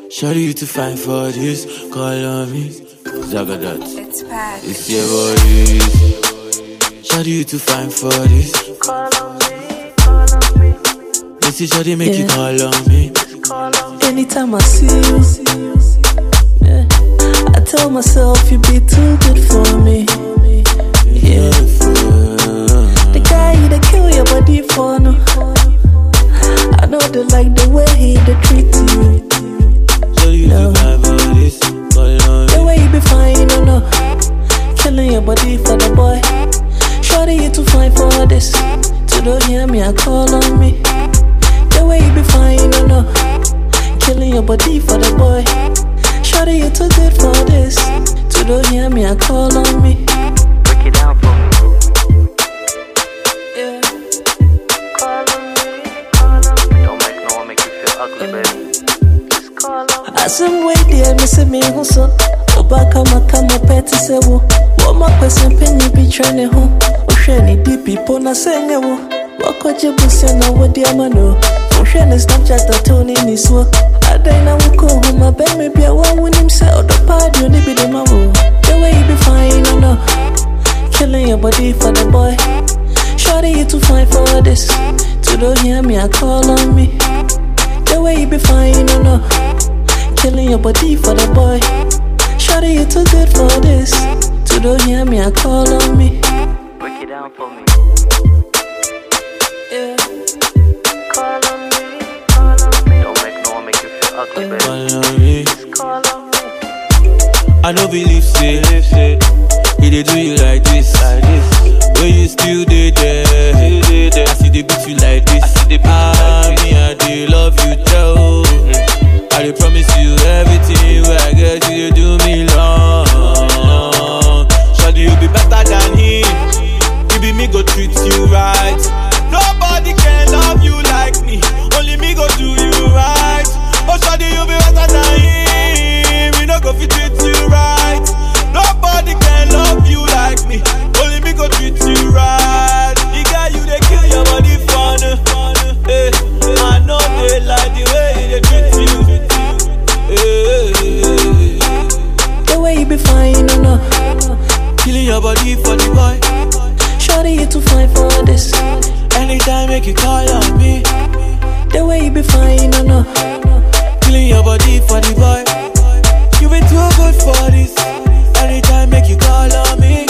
Shawty, you too fine for this. Call on me. Zagadat. It's bad. It's your body. Shawty, you too fine for this. Call on me, call on me. Let's see Shawty make you call on me. Call on me. Anytime I see you, yeah, I tell myself you be too good for me. Yeah, the guy you that kill your body for no. I know they like the way he they treat you. Shawty, you too fine for this. Call on me. The way you be fine, no. Killing your body for the boy. Shawty, you too fine for this. To don't hear me, I call on me. The way you be fine, no. Killing your body for the boy. Shawty, you too good for this. To don't hear me, I call on me. Break it down for me. Yeah. Call on me, call on me. Don't make no one make you feel ugly, baby. Just call on me. I some way there, me say me who so. Obaka makama peti se wo. Wo ma question penny be training ho. O sheni deep people na senge wo. Wako jibusi na wo di amano. O sheni Snapchat a Tony ni so. Adai na wuko ho ma be me bia wa wunim se odo party oni be de ma wo. The way you be fine, no. Killing your body for the boy. Shawty, you too fine for this. To don't hear me, I call on me. The way you be fine, no. Killing your body for the boy. Shawty, you too good for this. To don't hear me, I call on me. Break it down for me. Yeah. Call on me, call on me. Don't make no one make you feel ugly, baby. Call on me. Just call on me. I don't believe say he dey do you like this. When you still dey there, I see they beat you like this. Me I dey love you too. I dey promise you everything where I get you dey do me long. Shawty, you be better than him. You be me go treat you right. Nobody can love you like me. Only me go do you right. Oh shawty, you be better than him. We no go fit treat you right. Nobody can love you like me. Only me go treat you right. The guy you they kill your body fun. Hey, I know they like the way they treat you. Hey, The way you be fine, no. killing your body for the boy. Shawty, you too fine for this. Anytime make you call on me. The way you be fine, no. Killing your body for the boy. You been too good for this. Anytime make you call on me.